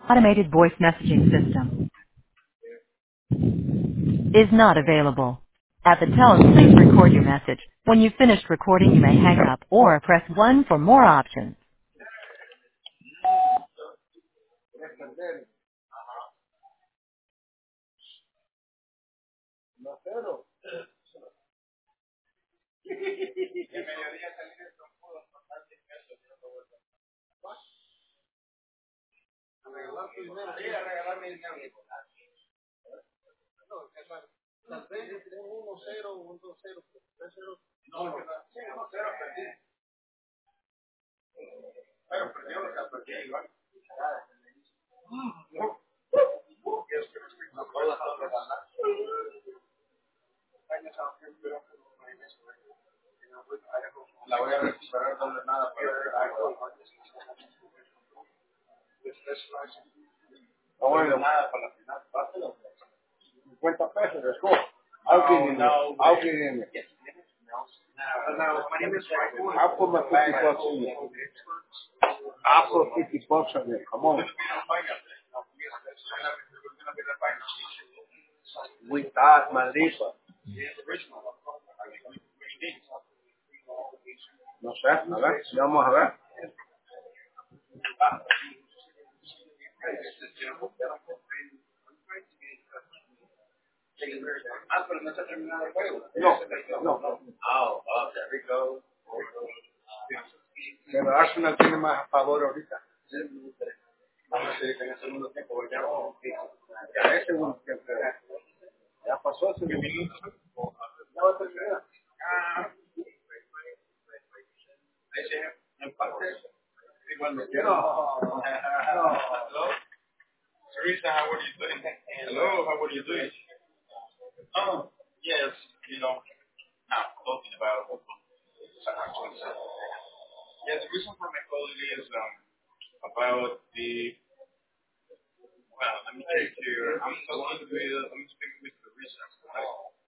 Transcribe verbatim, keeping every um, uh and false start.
Automated voice messaging system is not available. At the tone, please record your message. When you've finished recording, you may hang up or press one for more options. Oh, bueno, cincuenta pesos, let's go. I'll give him it. I'll give him it. I'll put my fifty bucks in it. I'll put fifty bucks on it. Come on. We thought, maldito. No sé, a ver, ya vamos a ver. No, no. Oh, oh, there we go. Pero Arsenal tiene más a favor ahorita. Vamos a seguir en el segundo tiempo. Ya, ya es segundo tiempo. Ya pasó ese segundo. Ya va a terminar. Ah, ese empate. Igual me quiero. No. No. Teresa, how are you doing? Hello, how are you doing? Oh, yes, you know, now talking about yes, the reason for my call is um, about the, well, let me take here, I'm talking with, I'm speaking with Teresa, right?